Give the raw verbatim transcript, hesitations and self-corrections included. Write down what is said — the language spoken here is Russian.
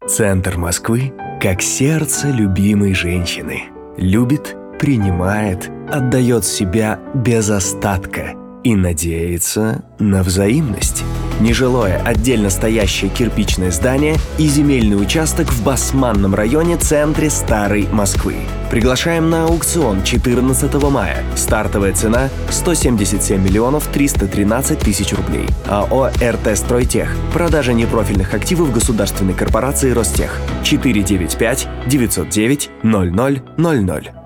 Центр Москвы как сердце любимой женщины. Любит, принимает, отдает себя без остатка и надеется на взаимность. Нежилое отдельно стоящее кирпичное здание и земельный участок в Басманном районе, центре Старой Москвы. Приглашаем на аукцион четырнадцатого мая. Стартовая цена сто семьдесят семь миллионов триста тринадцать тысяч рублей. АО «РТ Стройтех». Продажа непрофильных активов государственной корпорации «Ростех». четыре девять пять девятьсот девять ноль ноль ноль ноль.